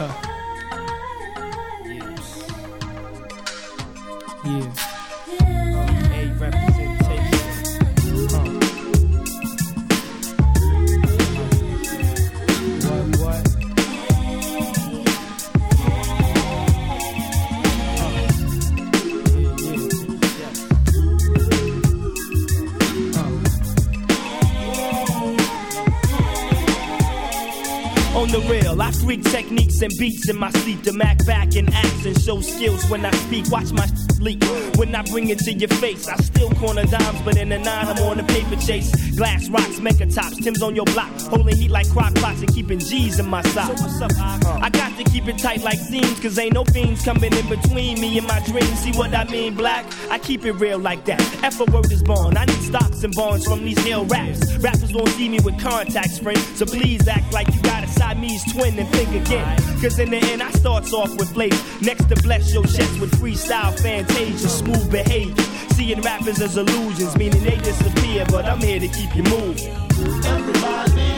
Yeah. A representation. What? On the real, I freak techniques and beats in my sleep to Mac back and act and show skills when I speak. Watch my leak when I bring it to your face. I still corner dimes, but in the 9 I'm on the paper chase. Glass rocks, mecha tops, Tim's on your block, holding heat like crock pots and keeping G's in my socks. So what's up, I got to keep it tight like seams, cause ain't no fiends coming in between me and my dreams. See what I mean, black? I keep it real like that. F a word is born. I need stocks and bonds from these ill raps. Rappers won't see me with contacts, friend, so please act like you got a Siamese twin and think again. Cause in the end I starts off with flavor. Next to bless your chest with freestyle fantasia, smooth behavior. Seeing rappers as illusions, meaning they disappear, but I'm here to keep you moving. Everybody